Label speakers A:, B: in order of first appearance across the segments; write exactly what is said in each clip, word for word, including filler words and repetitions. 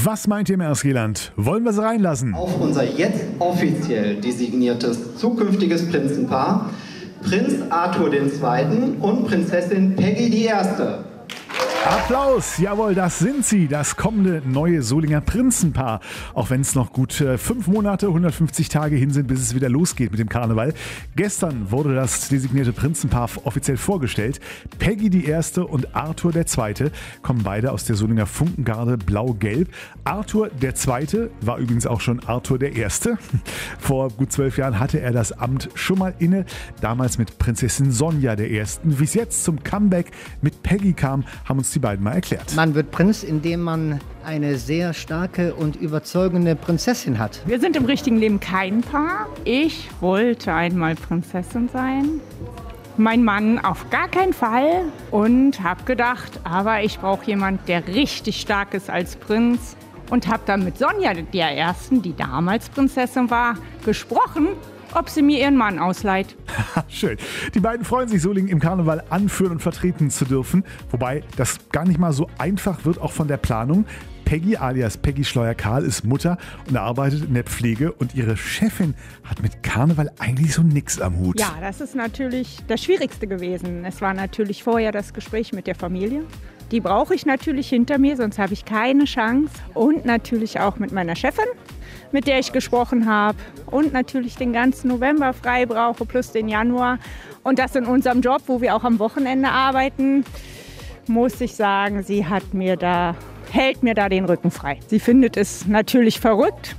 A: Was meint ihr im Erskieland? Wollen wir sie reinlassen?
B: Auf unser jetzt offiziell designiertes zukünftiges Prinzenpaar, Prinz Arthur der Zweite und Prinzessin Peggy die Erste.
A: Applaus! Jawohl, das sind sie, das kommende neue Solinger Prinzenpaar. Auch wenn es noch gut äh, fünf Monate, hundertfünfzig Tage hin sind, bis es wieder losgeht mit dem Karneval. Gestern wurde das designierte Prinzenpaar offiziell vorgestellt. Peggy die Erste und Arthur der Zweite kommen beide aus der Solinger Funkengarde Blau-Gelb. Arthur der Zweite war übrigens auch schon Arthur der Erste. Vor gut zwölf Jahren hatte er das Amt schon mal inne, damals mit Prinzessin Sonja der Ersten. Wie es jetzt zum Comeback mit Peggy kam, haben uns die beiden mal erklärt.
C: Man wird Prinz, indem man eine sehr starke und überzeugende Prinzessin hat.
D: Wir sind im richtigen Leben kein Paar. Ich wollte einmal Prinzessin sein. Mein Mann auf gar keinen Fall. Und habe gedacht, aber ich brauche jemanden, der richtig stark ist als Prinz. Und habe dann mit Sonja, der Ersten, die damals Prinzessin war, gesprochen, ob sie mir ihren Mann ausleiht.
A: Schön. Die beiden freuen sich, Solingen im Karneval anführen und vertreten zu dürfen. Wobei das gar nicht mal so einfach wird, auch von der Planung. Peggy alias Peggy Schleuer-Karl ist Mutter und arbeitet in der Pflege. Und ihre Chefin hat mit Karneval eigentlich so nix am Hut.
D: Ja, das ist natürlich das Schwierigste gewesen. Es war natürlich vorher das Gespräch mit der Familie. Die brauche ich natürlich hinter mir, sonst habe ich keine Chance. Und natürlich auch mit meiner Chefin, mit der ich gesprochen habe. Und natürlich den ganzen November frei brauche, plus den Januar. Und das in unserem Job, wo wir auch am Wochenende arbeiten, muss ich sagen, sie hat mir da, hält mir da den Rücken frei. Sie findet es natürlich verrückt,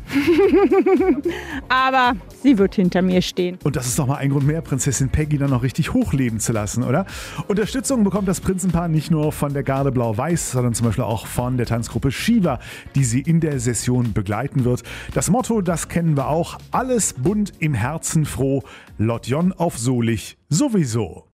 D: aber sie wird hinter mir stehen.
A: Und das ist doch mal ein Grund mehr, Prinzessin Peggy dann noch richtig hochleben zu lassen, oder? Unterstützung bekommt das Prinzenpaar nicht nur von der Garde Blau-Weiß, sondern zum Beispiel auch von der Tanzgruppe Shiva, die sie in der Session begleiten wird. Das Motto, das kennen wir auch, alles bunt im Herzen froh, Lotjon auf Solich sowieso.